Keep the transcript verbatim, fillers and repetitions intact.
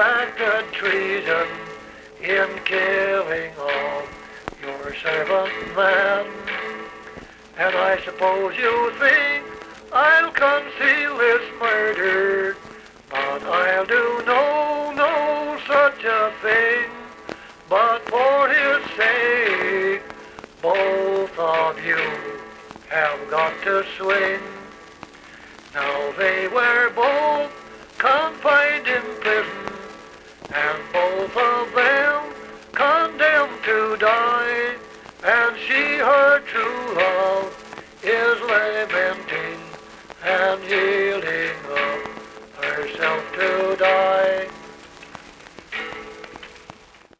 suspected treason in killing of your servant man. And I suppose you think I'll conceal this murder, but I'll do no, no such a thing. But for his sake, both of you have got to swing. Now they were both confined in prison, and both of them condemned to die. And she, her true love, is lamenting and yielding up herself to die.